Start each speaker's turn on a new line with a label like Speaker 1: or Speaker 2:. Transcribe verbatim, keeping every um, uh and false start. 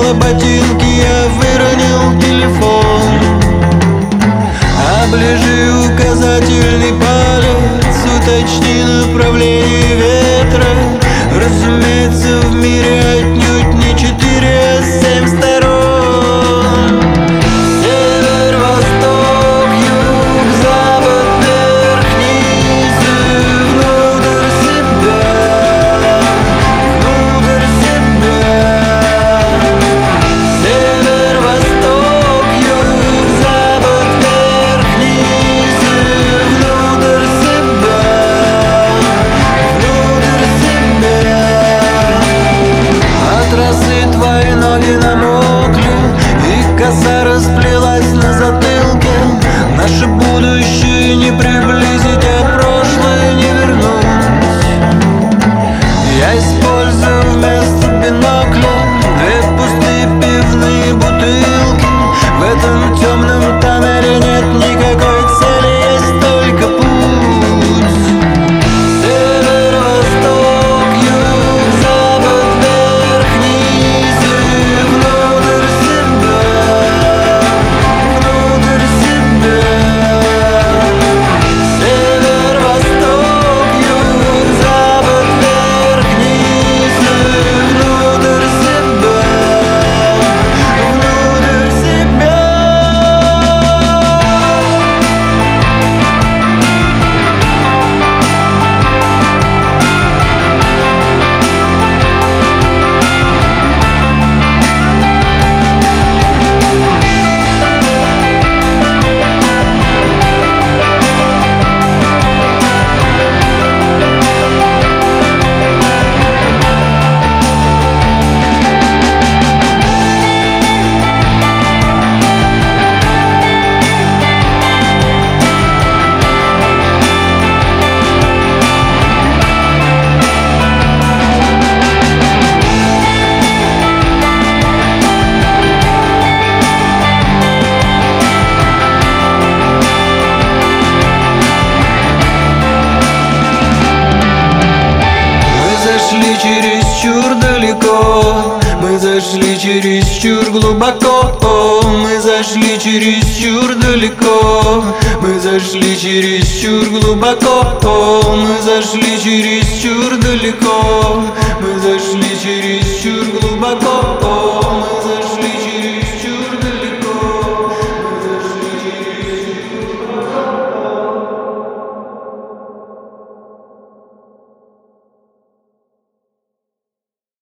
Speaker 1: на ботинки, я выронил телефон. Оближи указательный палец, уточни направление ветра. Разумеется, в мире отнюдь не четыре, а семь сторон. Север, восток, юг, запад, вверх, низ и внутрь себя, внутрь себя. Север, восток, юг, запад, вверх, низ и внутрь себя, внутрь себя. От росы твои ноги намокли, и коса расплелась на затылке. Наше будущее не приблизить, а прошлое не вернуть. Я использую вместо бинокля две пустые пивные бутылки. В этом темном тоннеле нет никакой цели, есть только путь. Север, восток, юг, запад, вверх, низ и внутрь себя, внутрь себя. Север, восток, юг, запад, вверх, низ и внутрь себя, внутрь себя. Чересчур далеко, мы зашли чересчур глубоко. Мы зашли чересчур далеко, мы зашли чересчур глубоко. Мы зашли чересчур далеко, мы зашли чересчур глубоко.